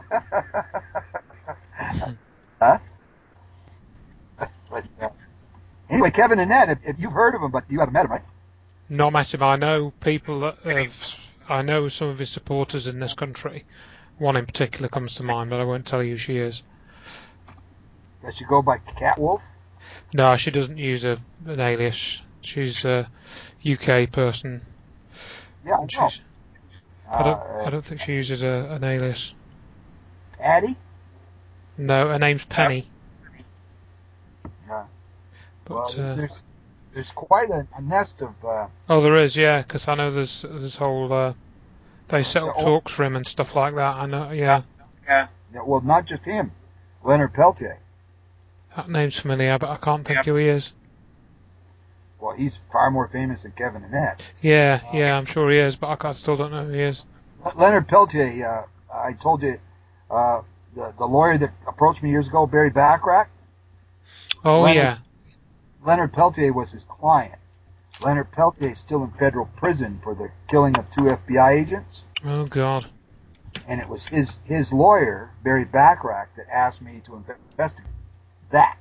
But, anyway, Kevin and Ned, if you've heard of him, but you haven't met him, right? Not met him. I know people that I know some of his supporters in this country. One in particular comes to mind, but I won't tell you who she is. Does she go by Catwolf? No, she doesn't use an alias. She's a UK person. Yeah, I know. I don't think she uses an alias. Addie? No, her name's Penny. Yeah. But, well, there's quite a nest of... oh, there is, yeah, because I know there's whole... they set up talks for him and stuff like that. I know, yeah. Yeah. Well, not just him. Leonard Peltier. That name's familiar, but I can't think who he is. Well, he's far more famous than Kevin and Ned. Yeah, I'm sure he is, but I still don't know who he is. Leonard Peltier I told you the lawyer that approached me years ago, Barry Bacharach. Oh, yeah. Leonard Peltier was his client. Leonard Peltier is still in federal prison for the killing of 2 FBI agents. Oh, God. And it was his lawyer, Barry Bacharach, that asked me to investigate that.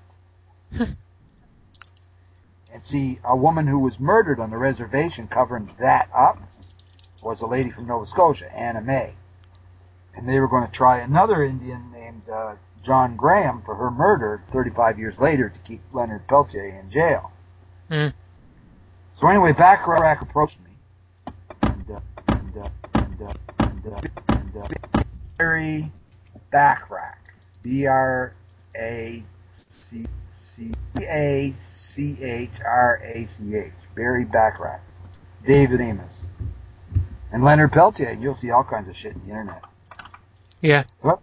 And see, a woman who was murdered on the reservation covering that up was a lady from Nova Scotia, Anna May. And they were going to try another Indian named John Graham for her murder 35 years later to keep Leonard Peltier in jail. Mm. So anyway, Bacharach approached me. Barry Bacharach. Bacharach. Barry Bacharach. David Amos. And Leonard Peltier. And you'll see all kinds of shit on the internet. Yeah. Well,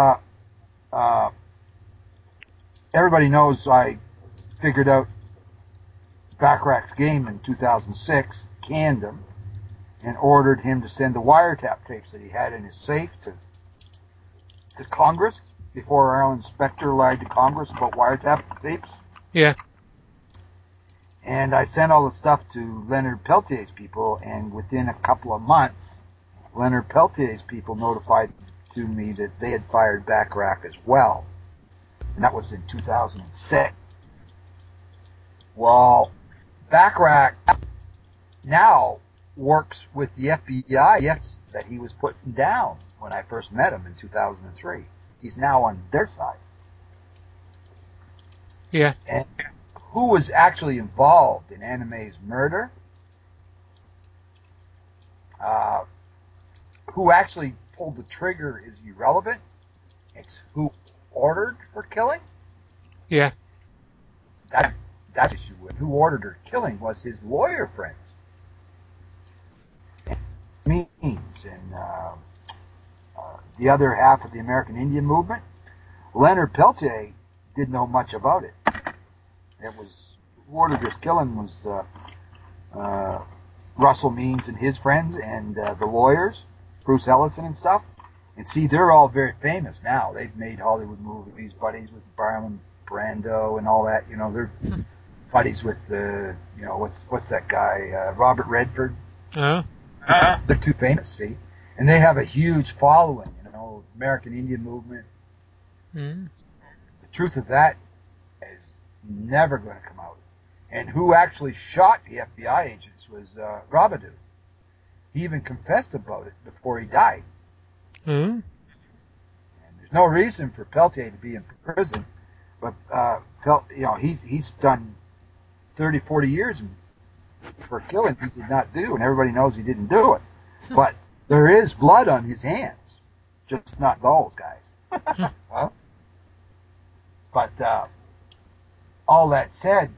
everybody knows I figured out Bacharach's game in 2006, canned him, and ordered him to send the wiretap tapes that he had in his safe to Congress before our own inspector lied to Congress about wiretap tapes. Yeah. And I sent all the stuff to Leonard Peltier's people, and within a couple of months, Leonard Peltier's people notified to me that they had fired Bacharach as well. And that was in 2006. Well, Bacharach now works with the FBI that he was putting down when I first met him in 2003. He's now on their side. Yeah. And who was actually involved in Anna May's murder? Who actually pulled the trigger is irrelevant. It's who ordered her killing. Yeah. That's the issue with who ordered her killing was his lawyer friends. Means and the other half of the American Indian movement. Leonard Peltier didn't know much about it. It was who ordered his killing was Russell Means and his friends and the lawyers, Bruce Ellison and stuff. And see, they're all very famous now. They've made Hollywood movies, buddies with Marlon Brando and all that. You know, they're buddies with what's that guy, Robert Redford. They're too famous, see, and they have a huge following. You know, American Indian movement. Mm. The truth of that is never going to come out. And who actually shot the FBI agents was Robidoux. He even confessed about it before he died. Mm. And there's no reason for Peltier to be in prison, but he's done 30, 40 years for killing he did not do, and everybody knows he didn't do it. But there is blood on his hands, just not those guys. Well, but all that said,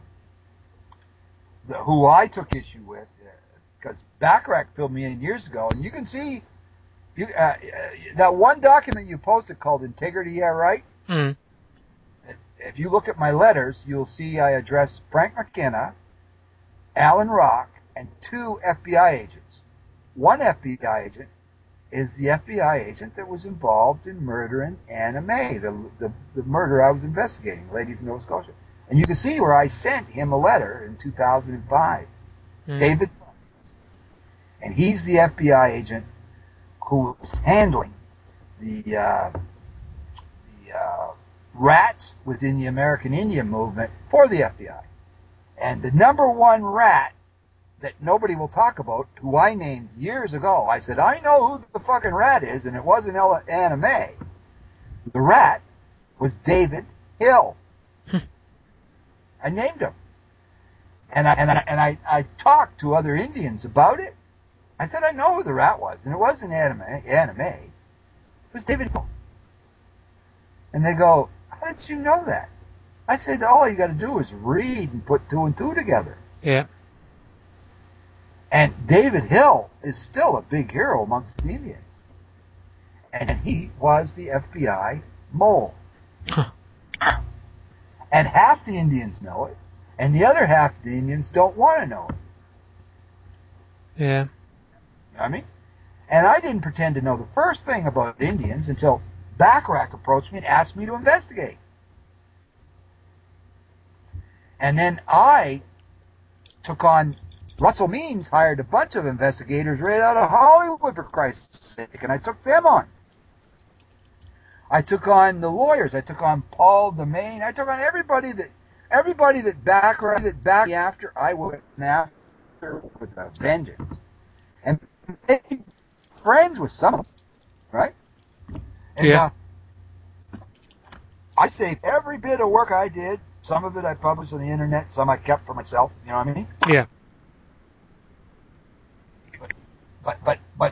who I took issue with, because Bacharach filled me in years ago, and you can see that one document you posted called Integrity, Yeah, Right? Mm. If you look at my letters, you'll see I address Frank McKenna, Alan Rock, and 2 FBI agents. One FBI agent is the FBI agent that was involved in murdering Anna May, the murder I was investigating, the lady from Nova Scotia. And you can see where I sent him a letter in 2005. David, and he's the FBI agent who was handling the rats within the American Indian movement for the FBI. And the number one rat that nobody will talk about, who I named years ago, I said, I know who the fucking rat is, and it wasn't Anna May. The rat was David Hill. I named him. And I talked to other Indians about it. I said, I know who the rat was, and it wasn't Anna May. It was David Hill. And they go, how did you know that? I said, all you got to do is read and put 2 and 2 together. Yeah. And David Hill is still a big hero amongst the Indians. And he was the FBI mole. And half the Indians know it, and the other half of the Indians don't want to know it. Yeah. You know what I mean? And I didn't pretend to know the first thing about Indians until Bacharach approached me and asked me to investigate. And then I took on, Russell Means hired a bunch of investigators right out of Hollywood, for Christ's sake, and I took them on. I took on the lawyers. I took on Paul Demain. I took on everybody that backed me after. I went after with a vengeance. And made friends with some of them, right? And, Yeah. I saved every bit of work I did. Some of it I published on the internet. Some I kept for myself. You know what I mean? Yeah. But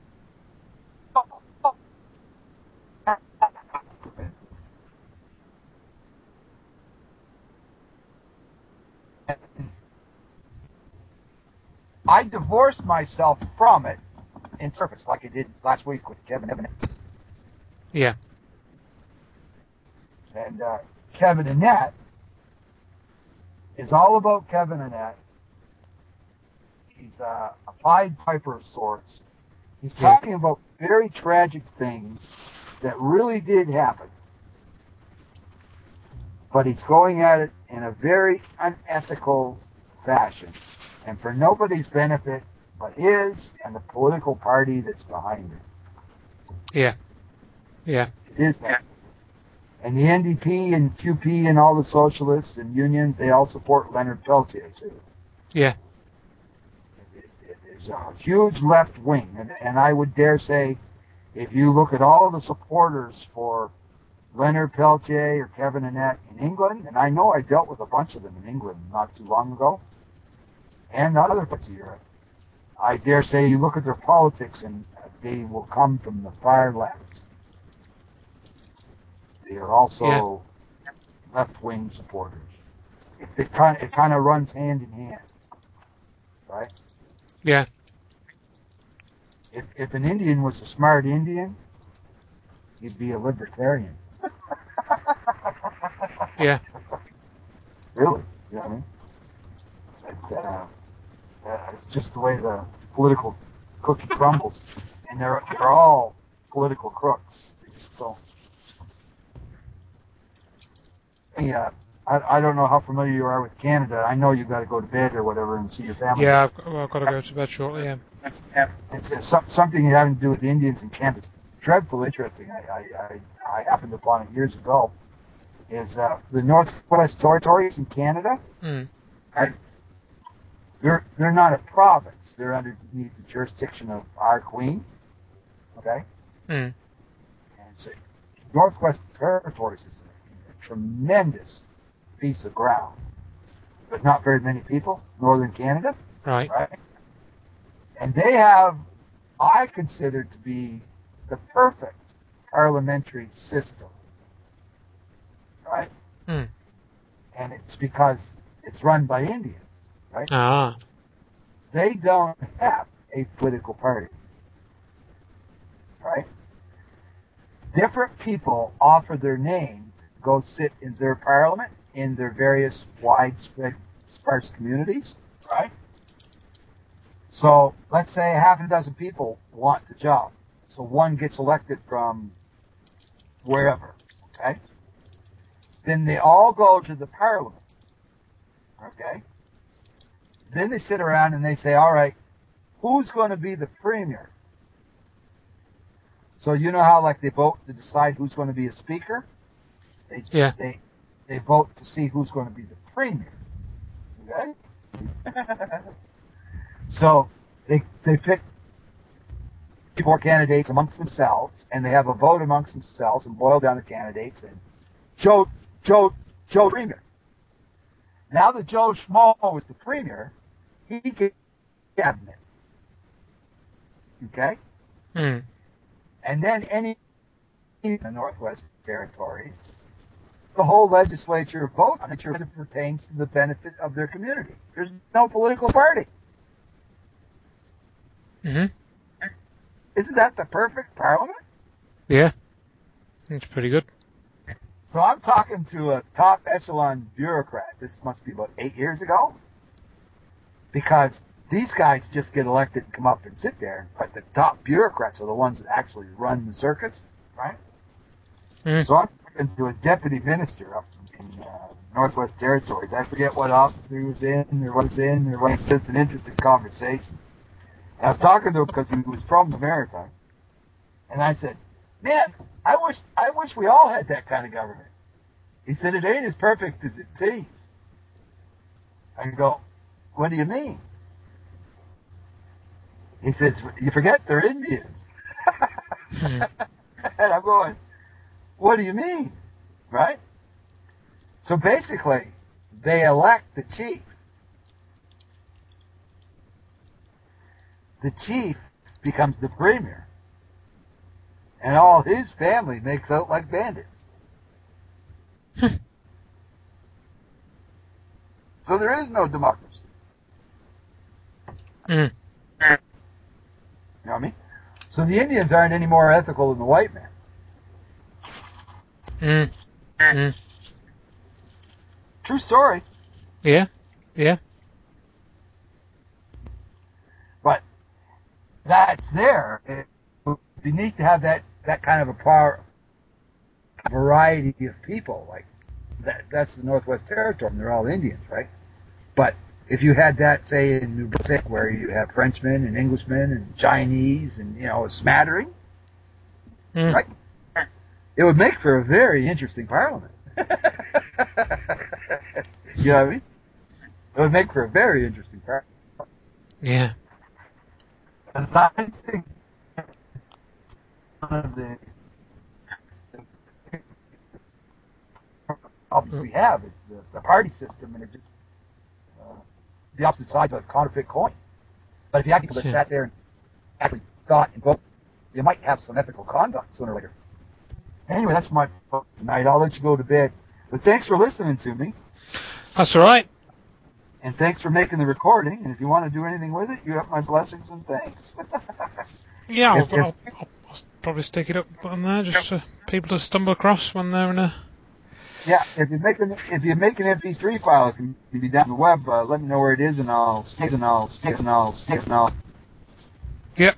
I divorced myself from it in service, like I did last week with Kevin Annett. Yeah. And Kevin Annett is all about Kevin Annett. He's a Pied Piper of sorts. He's talking about very tragic things that really did happen. But he's going at it in a very unethical fashion. And for nobody's benefit but his and the political party that's behind it. Yeah. Yeah. It is that. And the NDP and QP and all the socialists and unions, they all support Leonard Peltier, too. Yeah. There's a huge left wing. And I would dare say, if you look at all the supporters for Leonard Peltier or Kevin Annett in England, and I know I dealt with a bunch of them in England not too long ago, and other parts of Europe, I dare say you look at their politics and they will come from the far left. They are also left-wing supporters. It kind of runs hand in hand, right? Yeah. If an Indian was a smart Indian, he'd be a libertarian. Yeah. Really, you know what I mean? It's just the way the political cookie crumbles, and they're all political crooks. They just don't. Yeah, I don't know how familiar you are with Canada. I know you've got to go to bed or whatever and see your family. Yeah, I've got to go to bed shortly, yeah. It's something having to do with the Indians in Canada. It's dreadfully interesting. I happened upon it years ago. Is the Northwest Territories in Canada? Right? They're not a province. They're underneath the jurisdiction of our Queen. Okay? And so Northwest Territories is a tremendous piece of ground, but not very many people. Northern Canada. Right. And they have, I consider to be the perfect parliamentary system. Right? And it's because it's run by Indians. Right? Ah. They don't have a political party. Right? Different people offer their name to go sit in their parliament in their various widespread sparse communities. Right? So let's say half a dozen people want the job. So one gets elected from wherever. Okay? Then they all go to the parliament. Okay? Then they sit around and they say, all right, who's going to be the premier? So you know how like they vote to decide who's going to be a speaker? They vote to see who's going to be the premier. Okay? So they pick 4 candidates amongst themselves, and they have a vote amongst themselves and boil down the candidates, and Joe Premier. Now that Joe Schmo is the premier, he gets cabinet. Okay? And then any in the Northwest Territories, the whole legislature votes on it as it pertains to the benefit of their community. There's no political party. Isn't that the perfect parliament? Yeah. It's pretty good. So I'm talking to a top echelon bureaucrat. This must be about 8 years ago. Because these guys just get elected and come up and sit there, but the top bureaucrats are the ones that actually run the circuits, right? Mm. So I'm talking to a deputy minister up in Northwest Territories. I forget what office he was in, or what was in, or what. It's just an interesting conversation. And I was talking to him because he was from the Maritime, and I said, "Man, I wish we all had that kind of government." He said, "It ain't as perfect as it seems." I go, "What do you mean?" He says, "You forget they're Indians." And I'm going, "What do you mean?" Right? So basically, they elect the chief. The chief becomes the premier. And all his family makes out like bandits. So there is no democracy. Mm. You know what I mean? So the Indians aren't any more ethical than the white man. Mm. Mm. True story. Yeah. Yeah. But that's there. It would be neat to have that kind of a power, variety of people. Like that's the Northwest Territory, and they're all Indians, right? But if you had that, say, in New Brunswick, where you have Frenchmen and Englishmen and Chinese and, a smattering, right? It would make for a very interesting parliament. You know what I mean? It would make for a very interesting parliament. Yeah. Because I think one of the problems we have is the party system, and it just the opposite sides of a counterfeit coin. But if you had people that sat there and actually thought and voted, you might have some ethical conduct sooner or later. Anyway, that's my vote tonight. I'll let you go to bed. But thanks for listening to me. That's all right. And thanks for making the recording. And if you want to do anything with it, you have my blessings and thanks. Yeah, I'll probably stick it up on there just for people to stumble across when they're in a... Yeah, if you make an MP3 file, it can be down the web. Let me know where it is, and I'll stick. Yep.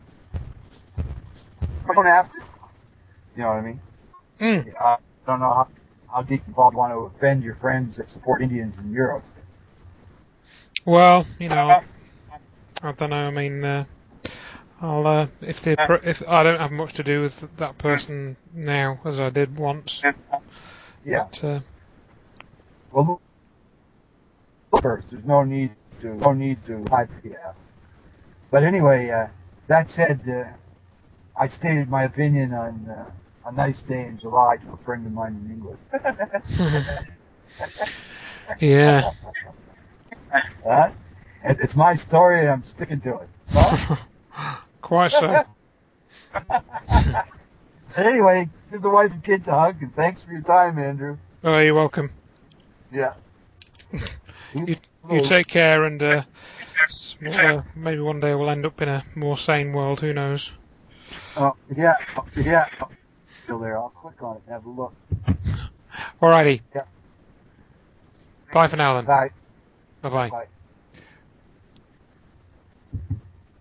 I don't have to. You know what I mean? I don't know how deep involved you want to offend your friends that support Indians in Europe. Well, I don't know. I mean, I'll if I don't have much to do with that person now, as I did once. Yeah. But, well, look first. There's no need to hide. Yeah. But anyway, that said, I stated my opinion on a nice day in July to a friend of mine in England. Yeah. It's my story, and I'm sticking to it. Huh? Quite so. Anyway, give the wife and kids a hug, and thanks for your time, Andrew. Oh, you're welcome. Yeah. You take care, and maybe one day we'll end up in a more sane world. Who knows? Oh, yeah. Still there. I'll click on it and have a look. Alrighty. Yeah. Bye for now, then. Bye. Bye-bye. Bye.